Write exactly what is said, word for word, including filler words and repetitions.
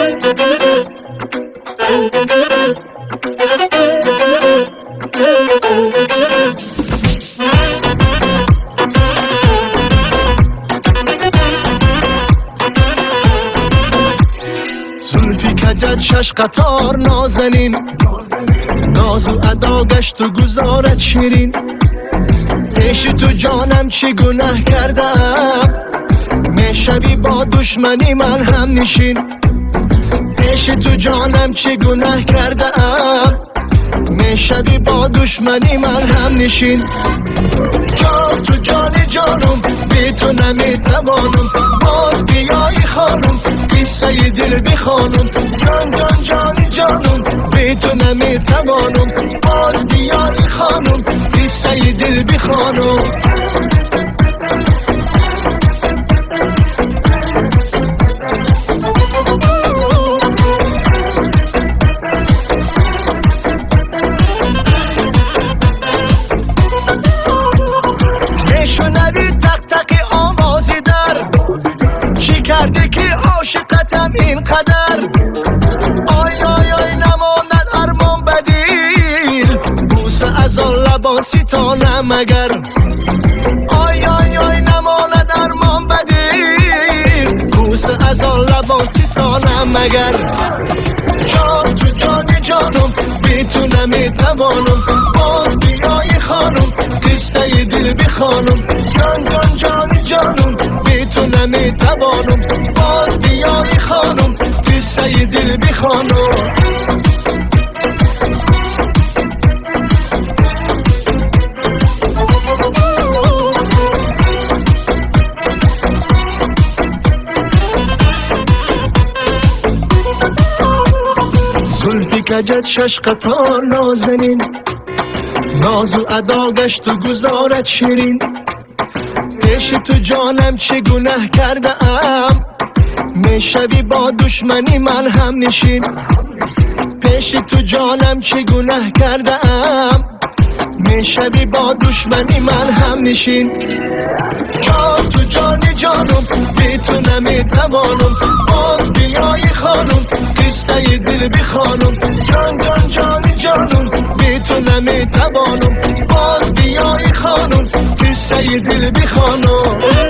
زلفی کجد شش قطار نازنین، ناز و ادا گشت و گذارت شیرین. پیش تو جانم چه گناه کردم، میشوی با دشمنی من هم نشین. پیش تو جانم چه گناه کردم، میشوی با دشمنی من هم نشین. جان تو جان جانم، بی تو نمیتوانم، باز بیایی خانم قصه دل بخوانم. جان جان جان جانم، بی تو نمیتوانم، باز بیایی خانم قصه دل بخوانم. شنوی تق تق آوازی در، چی کردی که عاشقتم اینقدر؟ آی آی آی نماند ارمان بدیل، بوسه از آن لبان ستانم مگر. آی آی آی نماند ارمان بدیل، بوسه از آن لبان ستانم مگر. جان تو جان جانم، بی تو نمیتوانم، باز بیایی خانم قصه دل بخوانم. جان جان جان جانم، بی تو نمیتوانم، باز بیایی خانم قصه دل بخوانم. زلفی کجد شش قطار نازنین، ناز و ادا گشت و گذارت شیرین. پیش تو جانم چه گناه کردم، میشوی با دشمنی من هم نشین. پیش تو جانم چه گناه کردم، میشوی با دشمنی من هم نشین. جان تو جان جانم، بی تو نمیتوانم، باز بیایی خانم قصه دل بخوانم. جان جان جان جانم، بی تو نمیتوانم، باز بیایی خانم قصه دل بخوانم.